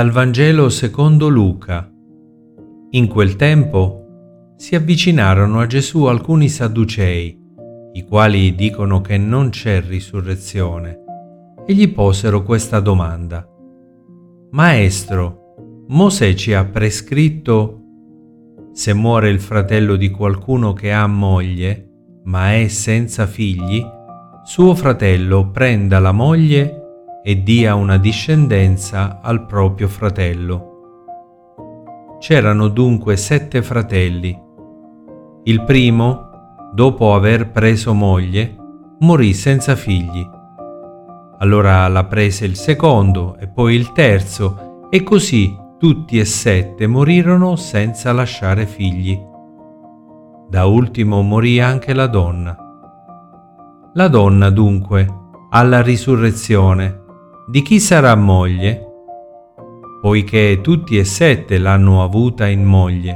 Dal Vangelo secondo Luca. In quel tempo si avvicinarono a Gesù alcuni Sadducei, i quali dicono che non c'è risurrezione, e gli posero questa domanda: Maestro, Mosè ci ha prescritto se muore il fratello di qualcuno che ha moglie, ma è senza figli, suo fratello prenda la moglie e dia una discendenza al proprio fratello. C'erano dunque 7 fratelli. Il primo, dopo aver preso moglie, morì senza figli. Allora la prese il secondo e poi il terzo, e così tutti e 7 morirono senza lasciare figli. Da ultimo morì anche la donna. La donna dunque, alla risurrezione, di chi sarà moglie? Poiché tutti e 7 l'hanno avuta in moglie.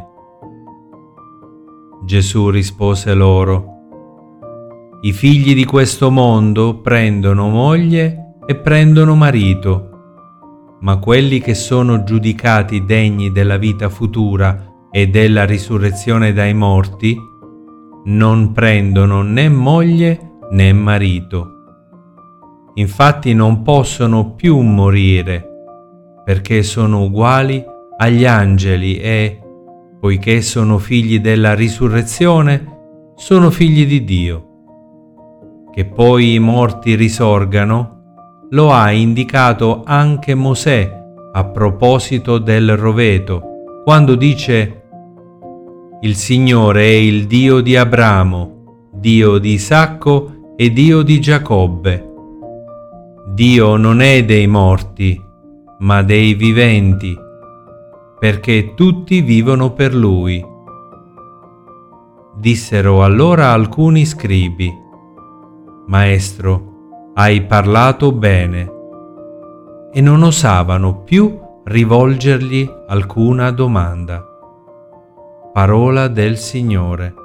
Gesù rispose loro: I figli di questo mondo prendono moglie e prendono marito, ma quelli che sono giudicati degni della vita futura e della risurrezione dai morti non prendono né moglie né marito. Infatti non possono più morire, perché sono uguali agli angeli e, poiché sono figli della risurrezione, sono figli di Dio. Che poi i morti risorgano, lo ha indicato anche Mosè a proposito del roveto, quando dice: Il Signore è il Dio di Abramo, Dio di Isacco e Dio di Giacobbe. Dio non è dei morti, ma dei viventi, perché tutti vivono per Lui. Dissero allora alcuni scribi: Maestro, hai parlato bene. E non osavano più rivolgergli alcuna domanda. Parola del Signore.